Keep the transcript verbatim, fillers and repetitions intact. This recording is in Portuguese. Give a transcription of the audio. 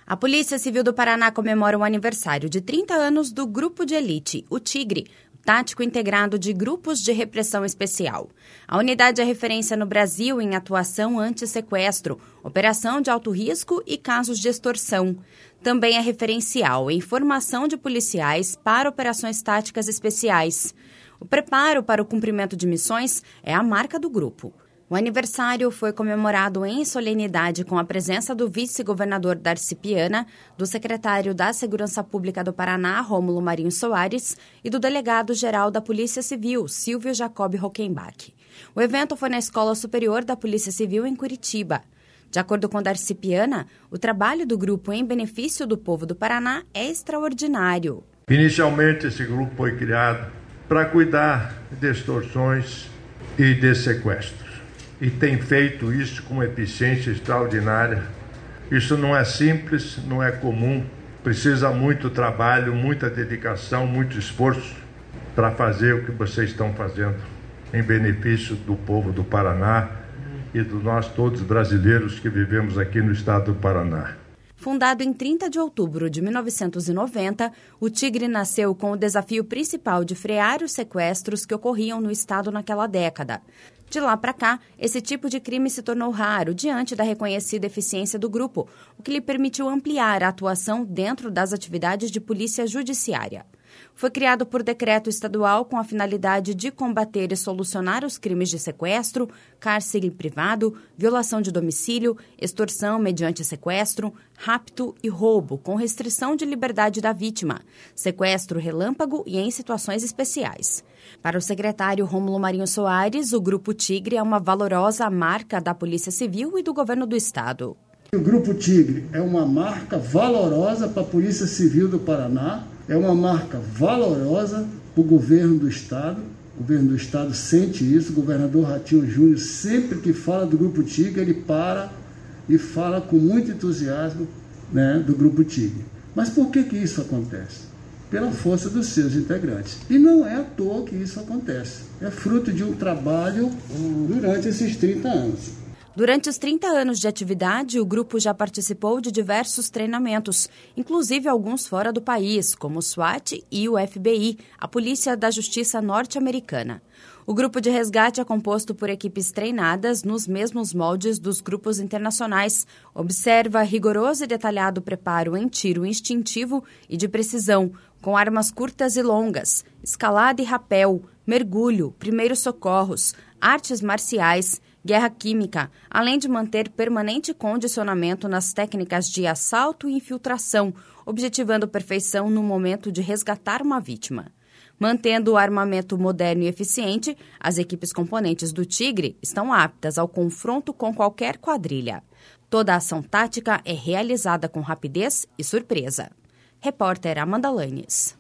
A Polícia Civil do Paraná comemora o aniversário de trinta anos do Grupo de Elite, o Tigre, tático integrado de grupos de repressão especial. A unidade é referência no Brasil em atuação anti-sequestro, operação de alto risco e casos de extorsão. Também é referencial em formação de policiais para operações táticas especiais. O preparo para o cumprimento de missões é a marca do grupo. O aniversário foi comemorado em solenidade com a presença do vice-governador Darcy Piana, do secretário da Segurança Pública do Paraná, Rômulo Marinho Soares, e do delegado-geral da Polícia Civil, Silvio Jacob Rockenbach. O evento foi na Escola Superior da Polícia Civil em Curitiba. De acordo com Darcy Piana, o trabalho do grupo em benefício do povo do Paraná é extraordinário. Inicialmente, esse grupo foi criado para cuidar de extorsões e de sequestros. E tem feito isso com uma eficiência extraordinária. Isso não é simples, não é comum, precisa muito trabalho, muita dedicação, muito esforço para fazer o que vocês estão fazendo em benefício do povo do Paraná e de nós todos brasileiros que vivemos aqui no estado do Paraná. Fundado em trinta de outubro de mil novecentos e noventa, o Tigre nasceu com o desafio principal de frear os sequestros que ocorriam no estado naquela década. De lá para cá, esse tipo de crime se tornou raro diante da reconhecida eficiência do grupo, o que lhe permitiu ampliar a atuação dentro das atividades de polícia judiciária. Foi criado por decreto estadual com a finalidade de combater e solucionar os crimes de sequestro, cárcere privado, violação de domicílio, extorsão mediante sequestro, rapto e roubo com restrição de liberdade da vítima, sequestro relâmpago e em situações especiais. Para o secretário Rômulo Marinho Soares, o Grupo Tigre é uma valorosa marca da Polícia Civil e do Governo do Estado. O Grupo Tigre é uma marca valorosa para a Polícia Civil do Paraná, é uma marca valorosa para o Governo do Estado. O Governo do Estado sente isso, o governador Ratinho Júnior, sempre que fala do Grupo Tigre, ele para e fala com muito entusiasmo, né, do Grupo Tigre. Mas por que que isso acontece? Pela força dos seus integrantes. E não é à toa que isso acontece. É fruto de um trabalho durante esses trinta anos. Durante os trinta anos de atividade, o grupo já participou de diversos treinamentos, inclusive alguns fora do país, como o SWAT e o F B I, a Polícia da Justiça norte-americana. O grupo de resgate é composto por equipes treinadas nos mesmos moldes dos grupos internacionais. Observa rigoroso e detalhado preparo em tiro instintivo e de precisão, com armas curtas e longas, escalada e rapel, mergulho, primeiros socorros, artes marciais, guerra química, além de manter permanente condicionamento nas técnicas de assalto e infiltração, objetivando perfeição no momento de resgatar uma vítima. Mantendo o armamento moderno e eficiente, as equipes componentes do Tigre estão aptas ao confronto com qualquer quadrilha. Toda a ação tática é realizada com rapidez e surpresa. Repórter Amanda Lanes.